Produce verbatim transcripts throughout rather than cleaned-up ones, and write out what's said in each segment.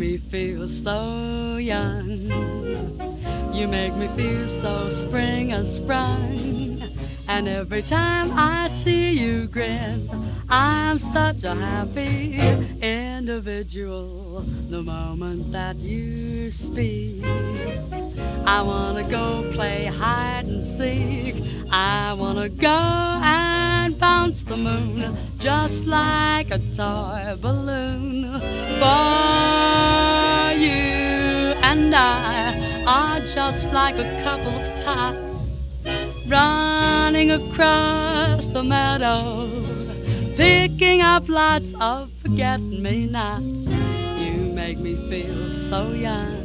me feel so young. You make me feel so spring has sprung. And every time I see you grin, I'm such a happy individual. The moment that you speak, I wanna go play hide and seek. I wanna go and bounce the moon just like a toy balloon. For you and I are just like a couple of tots running across the meadow, picking up lots of forget-me-nots. You make me feel so young.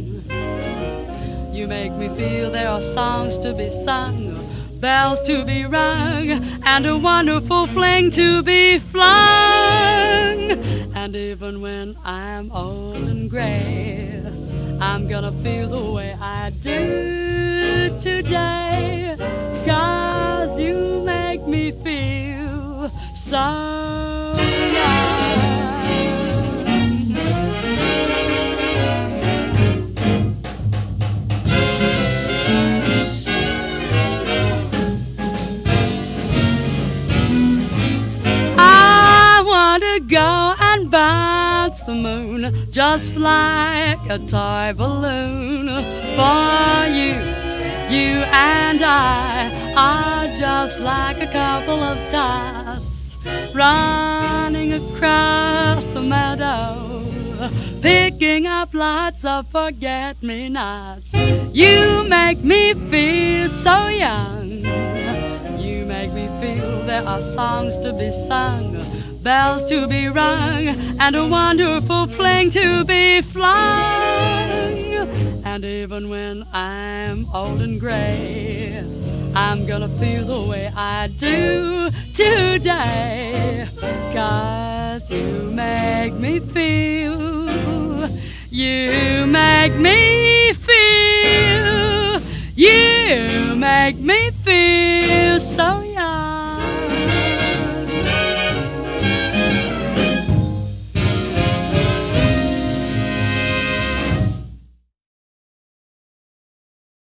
You make me feel there are songs to be sung, bells to be rung, and a wonderful fling to be flung. And even when I'm old and gray, I'm gonna feel the way I do today, 'cause you make me feel so young. I wanna go and bounce the moon just like a toy balloon. For you, you and I are just like a couple of tots running across the meadow, picking up lots of forget-me-nots. You make me feel so young. You make me feel there are songs to be sung, bells to be rung, and a wonderful fling to be flung. And even when I'm old and gray, I'm gonna feel the way I do today, 'cause you make me feel, you make me feel, you make me feel so